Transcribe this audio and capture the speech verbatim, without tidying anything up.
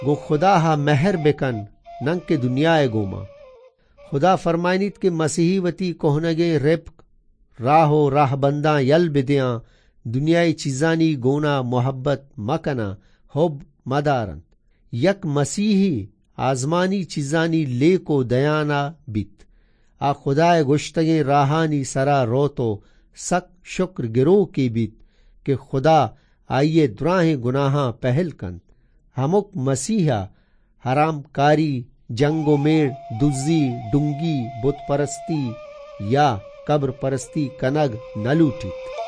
गो खुदा हा महर बेकन नंग के दुनिया गोमा। खुदा फरमाइनित के मसीही वती कोहनगे रेप राहो राह बंदा यल बिदियां दुनियाई चीजानी गोना मोहब्बत मकना होब मदारन। यक मसीही आजमानी चीजानी ले को दयाना बित आ खुदाए गुश्तगे राहानी सरा रोतो सक शुक्र गिरो की बित के खुदा आइये द्राहे गुनाहा पहल कंत। हमुक मसीहा हराम कारी जंगो मेड़ दुजी डुंगी बुत परस्ती या कब्र परस्ती कनग न लूटित।